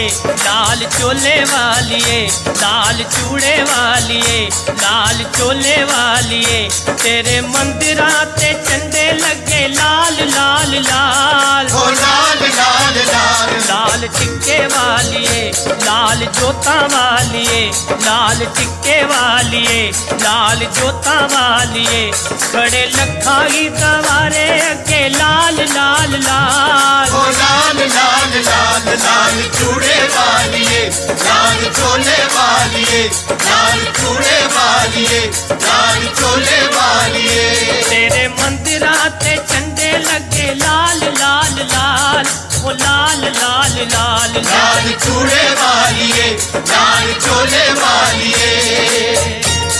लाल चोले वालिए, लाल चूड़े वालिए, लाल चोले वालिए। तेरे मंदिरा ते झंडे लगे लाल लाल लाल, ओ लाल लाल लाल। लाल टिक्के वालिए, लाल जोता वालिए, लाल टिक्के वालिए, लाल जोता वालिए। बड़े लखा ही सवारे अगे लाल लाल लाल, ओ लाल लाल लाल। लाल चूड़े वालिए, लाल चोले वालिए, लाल चूड़े वालिए, लाल चोले वालिए। तेरे मंदिरा ते झंडे लगे लाल लाल लाल, ओ लाल लाल लाल लाल चूड़े वालिए, लाल चोले वालिए।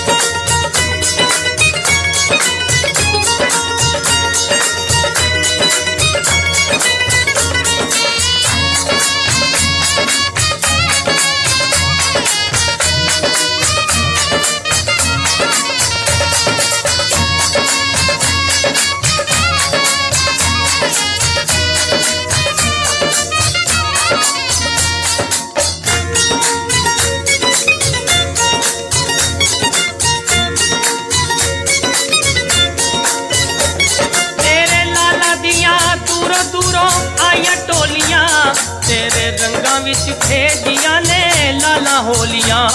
तेरे रंगां विच खेदियां ने लाला होलियां,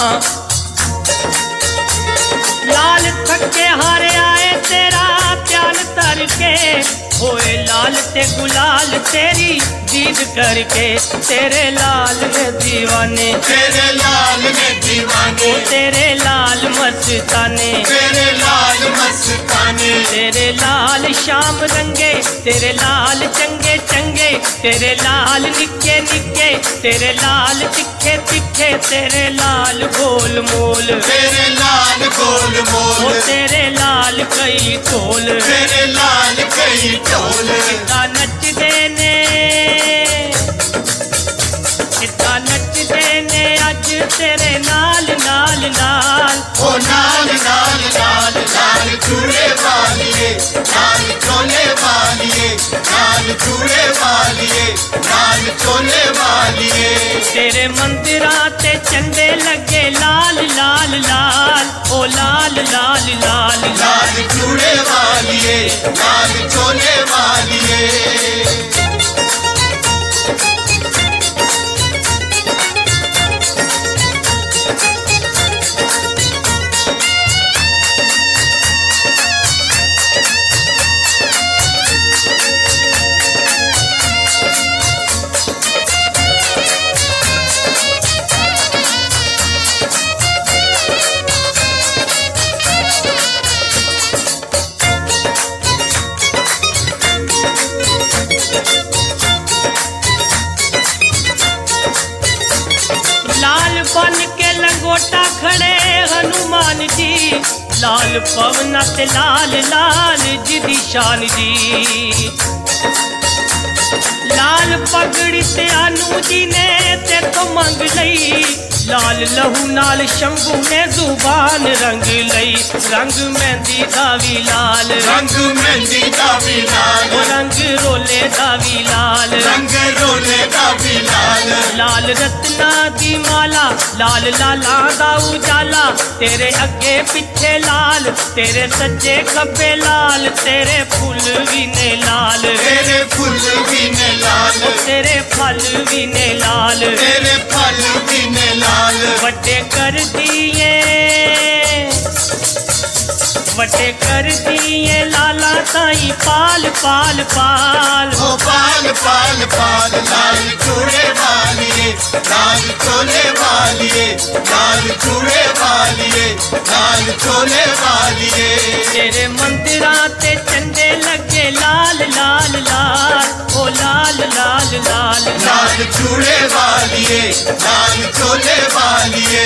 लाल थके हारे आए तेरा प्याल तर के, होए लाल ते गुलाल तेरी दीद करके। तेरे लाल ने दीवाने, तेरे लाल ने दीवाने, तेरे लाल मस्ताने, तेरे लाल मस्ताने। तेरे लाल शाम रंगे, तेरे लाल चंगे चंगे, तेरे लाल निक्के निक्के, तेरे लाल तिखे तिखे, तेरे लाल गोल मोल, तेरे लाल गोल मोल, तेरे लाल कई टोल, तेरे लाल कई टोल। कितना नचदे ने, कितना नचदे ने अज तेरे नाल नाल नाल, ओ लाल लाल लाल। लाल चूड़े वालिए, लाल चोले वालिए, लाल चूड़े वालिए, लाल चोले वालिए। तेरे मंदिरा ते झंडे लगे लाल लाल लाल, ओ लाल लाल लाल लाल चूड़े वालिए, लाल चोले वालिए। बन के लंगोटा खड़े हनुमान जी, लाल पवना ते लाल लाल जिदी शान जी। लाल पगड़ी ते अनु जी ने ते तो मंग लई, लाल लहू नाल शंभू ने जुबान रंग लई। रंग मेहंदी दा भी लाल, रंग मेहंदी दा भी लाल, रंग रोले दा भी लाल, रंग रोले दा भी लाल। लाल रत्ना दी माला, लाल लाला दा उजाला, तेरे अगे पिछे लाल, तेरे सज्जे खब्बे लाल, तेरे फुल भी ने लाल, तेरे फुल भी ने लाल, तेरे फल भी ने लाल, तेरे फल भी ने लाल। वटे कर दिए, वटे कर दिए लाला ताई पाल पाल पाल, ओ पाल पाल पाल। लाल चूड़े वालिए, लाल चोले वालिए, लाल चूड़े वालिए, लाल चोले वालिए। तेरे मंदिरा ते झंडे लगे लाल लाल लाल, ओ लाल लाल लाल लाल चूड़े वालिए, लाल चोले वालिए।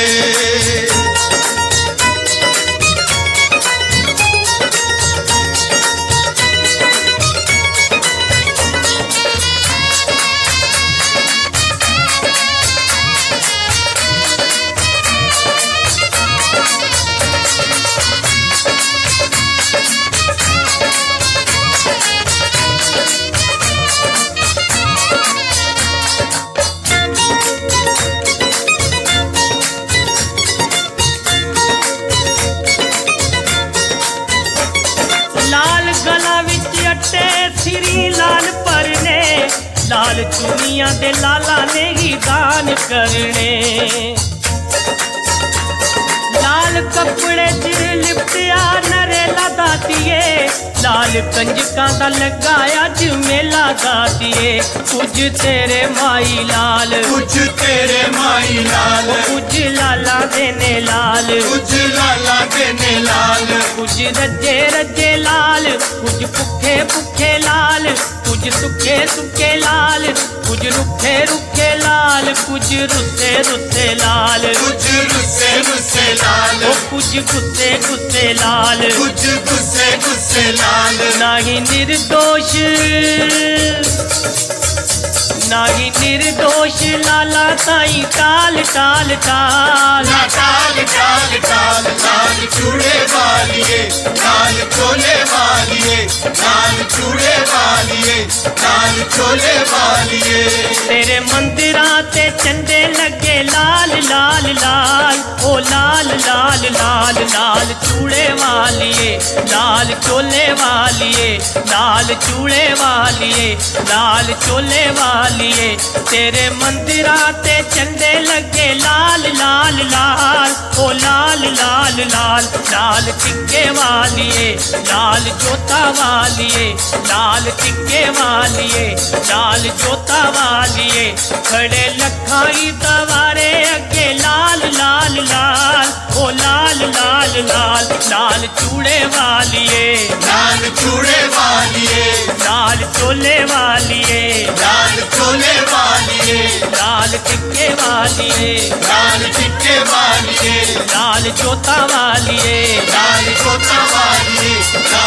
जट्टे सिरी लाल परने लाल चुनिया दे लाला ने ही दान करने लाल कपड़े च लिपटिया नरेला दातिए लाल कंजकां दा लगाया ज मेला दातिए कुछ तेरे माई लाल कुछ तेरे माई लाल कुछ लाला देने लाल कुछ लाला देने लाल कुछ रजे रजे लाल कुछ भुखे भुखे लाल कुछ सुखे सुखे लाल कुछ रुखे रुखे लाल कुछ रुसे रुसे लाल कुछ रुसे रुसे लाल ओ कुछ गुस्से गुस्से लाल कुछ गुस्से गुस्से लाल नाही निर्दोष नाही निर्दोष लाला ताई टाल टाल टाल टाल टाल टाल लाल चूड़े वालिए लाल चोले वालिए लाल चूड़े वालिए लाल चोले वालिए तेरे मंदिरा ते चंदे लगे लाल लाल लाल ओ लाल लाल लाल लाल चूड़े वालिए लाल चोले वालिए लाल चूड़े वालिए लाल चोले वालिए तेरे मंदिरा ते चंदे लगे लाल लाल लाल ओ लाल लाल लाल लाल टिक्के वालिए लाल जोता वालिए लाल टिक्के वालिए लाल जोता वालिए खड़े लखाई दवारे अगे लाल लाल लाल ओ लाल लाल लाल लाल चूड़े वालिए लाल चूड़े वालिए लाल चोले वालिए लाल चोले वालिए लाल टिक्के वालिए लाल टिक्के वालिए लाल जोता वालिए लाल चोता वालिए